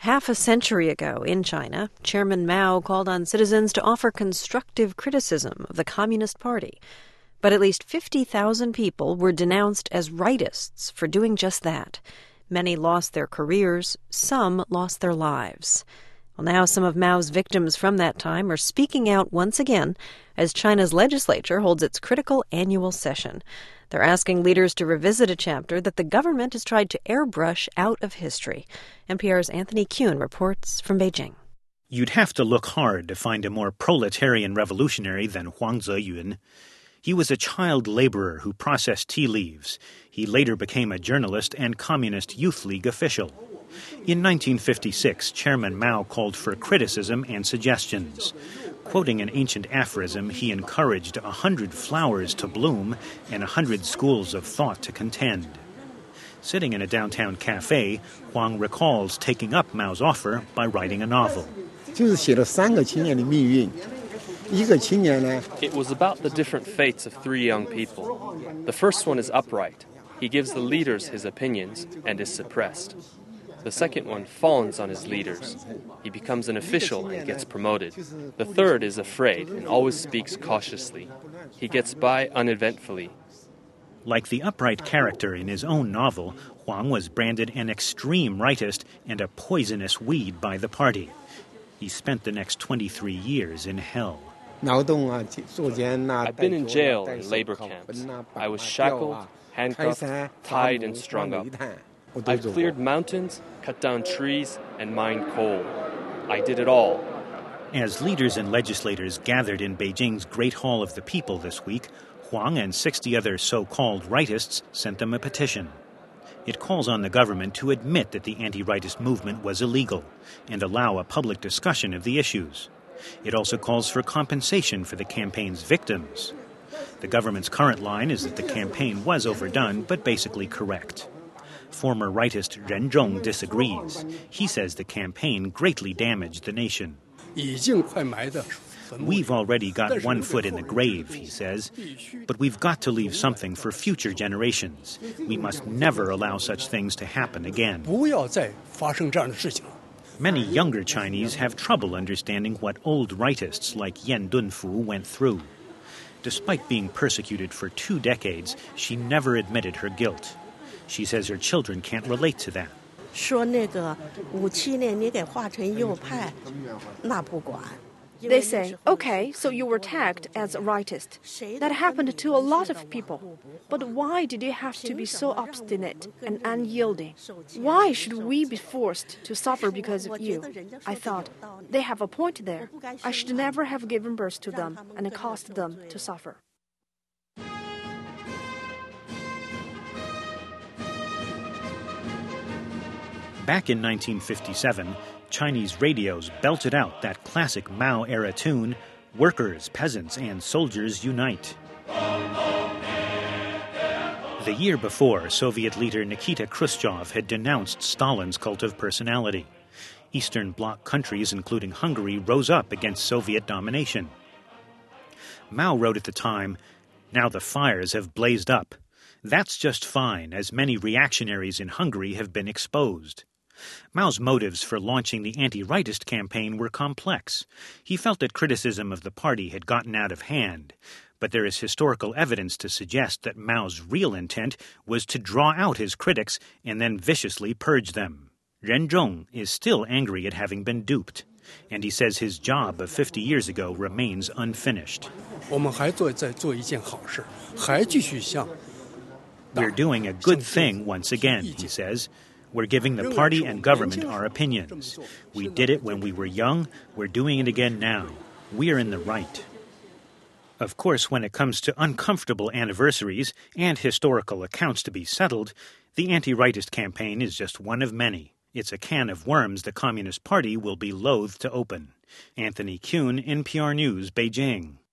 Half a century ago in China, Chairman Mao called on citizens to offer constructive criticism of the Communist Party. But at least 50,000 people were denounced as rightists for doing just that. Many lost their careers, some lost their lives. Well, now some of Mao's victims from that time are speaking out once again as China's legislature holds its critical annual session. They're asking leaders to revisit a chapter that the government has tried to airbrush out of history. NPR's Anthony Kuhn reports from Beijing. You'd have to look hard to find a more proletarian revolutionary than Huang Zeyun. He was a child laborer who processed tea leaves. He later became a journalist and Communist Youth League official. In 1956, Chairman Mao called for criticism and suggestions. Quoting an ancient aphorism, he encouraged 100 flowers to bloom and 100 schools of thought to contend. Sitting in a downtown cafe, Huang recalls taking up Mao's offer by writing a novel. It was about the different fates of three young people. The first one is upright. He gives the leaders his opinions and is suppressed. The second one fawns on his leaders. He becomes an official and gets promoted. The third is afraid and always speaks cautiously. He gets by uneventfully. Like the upright character in his own novel, Huang was branded an extreme rightist and a poisonous weed by the party. He spent the next 23 years in hell. I've been in jail and labor camps. I was shackled, handcuffed, tied, and strung up. I've cleared mountains, cut down trees, and mined coal. I did it all. As leaders and legislators gathered in Beijing's Great Hall of the People this week, Huang and 60 other so-called rightists sent them a petition. It calls on the government to admit that the anti-rightist movement was illegal and allow a public discussion of the issues. It also calls for compensation for the campaign's victims. The government's current line is that the campaign was overdone, but basically correct. Former rightist Ren Zhong disagrees. He says the campaign greatly damaged the nation. We've already got one foot in the grave, he says, but we've got to leave something for future generations. We must never allow such things to happen again. Many younger Chinese have trouble understanding what old rightists like Yan Dunfu went through. Despite being persecuted for 2 decades, she never admitted her guilt. She says her children can't relate to that. They say, okay, so you were tagged as a rightist. That happened to a lot of people. But why did you have to be so obstinate and unyielding? Why should we be forced to suffer because of you? I thought, they have a point there. I should never have given birth to them and caused them to suffer. Back in 1957, Chinese radios belted out that classic Mao-era tune, "Workers, Peasants, and Soldiers Unite." The year before, Soviet leader Nikita Khrushchev had denounced Stalin's cult of personality. Eastern Bloc countries, including Hungary, rose up against Soviet domination. Mao wrote at the time, "Now the fires have blazed up. That's just fine, as many reactionaries in Hungary have been exposed." Mao's motives for launching the anti-rightist campaign were complex. He felt that criticism of the party had gotten out of hand, but there is historical evidence to suggest that Mao's real intent was to draw out his critics and then viciously purge them. Ren Zhong is still angry at having been duped, and he says his job of 50 years ago remains unfinished. We're doing a good thing once again, he says. We're giving the party and government our opinions. We did it when we were young. We're doing it again now. We're in the right. Of course, when it comes to uncomfortable anniversaries and historical accounts to be settled, the anti-rightist campaign is just one of many. It's a can of worms the Communist Party will be loath to open. Anthony Kuhn, NPR News, Beijing.